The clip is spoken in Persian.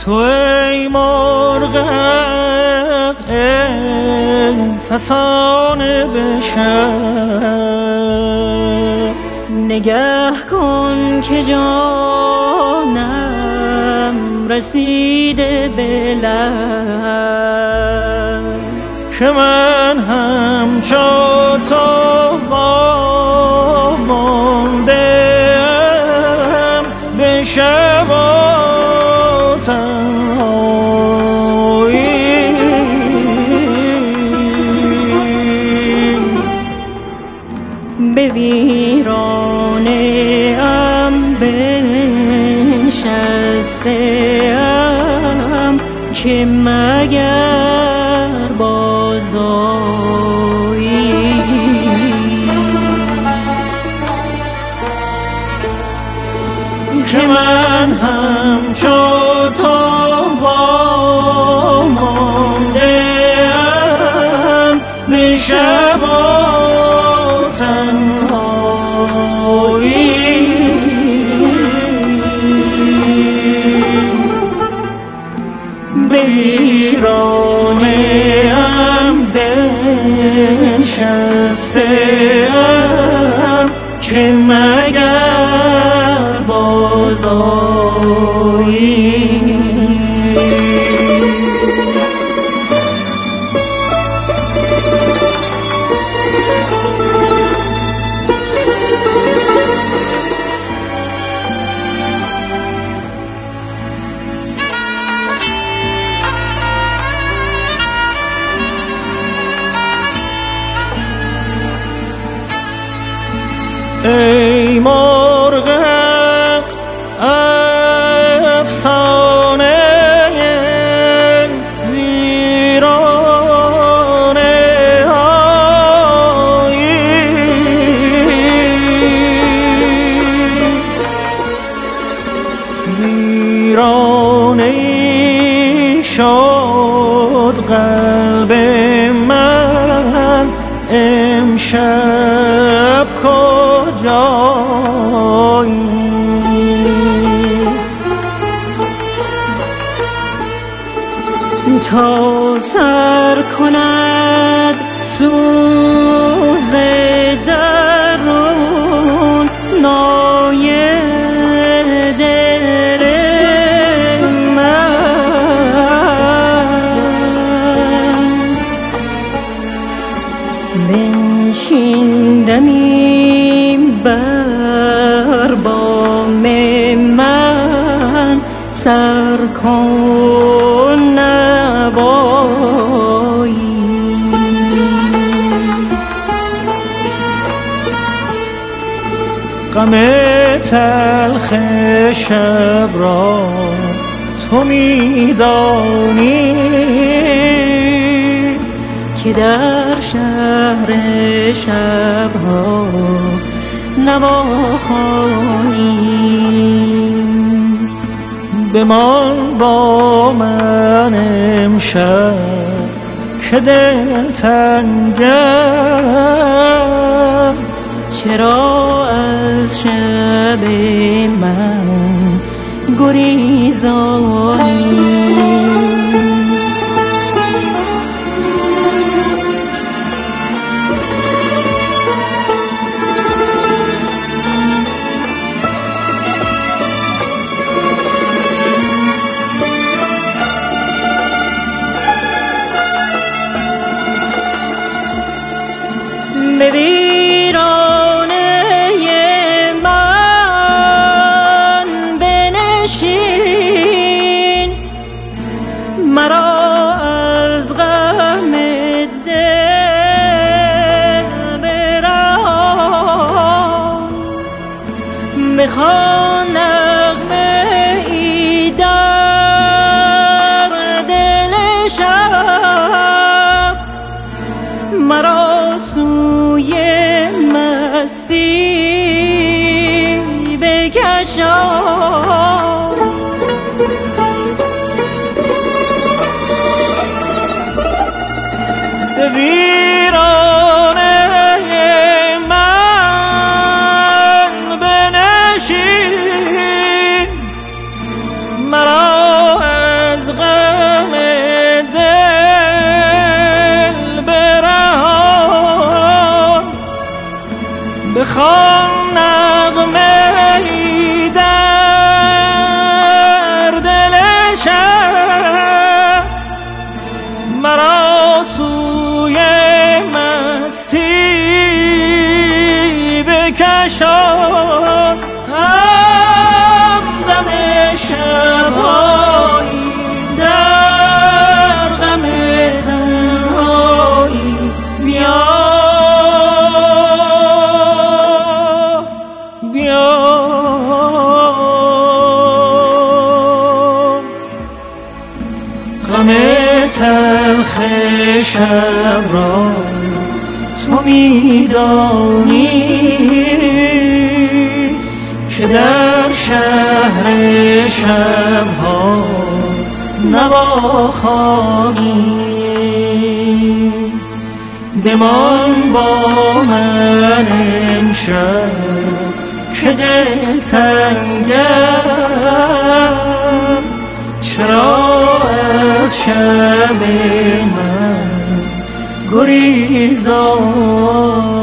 تو ای مرغ ای فسانه به شب، نگه کن که جانم رسیده به لب، که من همچون تو وامانده‌ام به شب و تنهایی. به ویرانه ام بنشسته‌ام که مگر بازآیی. که من همچون تو وامانده‌ام به شب و تنهایی. به ویرانه ام بنشسته‌ام که مگر بازآیی. ای مرغ افسانه ویرانه هایی، ویرانه شد قلب من امشب کجایی. تا سر کند سوز درون نای دل من، بنشیندمی بر بام من، سر کن نوایی. غم تلخ شب را تو میدانی که در شهر شبها نواخوانیم. بمان با من امشب که دل تنگم، چرا از شب من گریزانی؟ به ویرانه من بنشین، مرا از غم دل برهان. میخوان نغمه ای در دل شب، مرا سوی مستی بکشان. به ویرانه من بنشین، مرا بخوان نغمه ای در دل شب، مرا سوی مستی بکشان. غم شب‌هایی در غم تنهایی، بیا بیا غم تلخ شب را تو می‌دانی که در شهر شب‌ها نواخوانی. بمان با من امشب که دل تنگم، چرا از شب من گریزان؟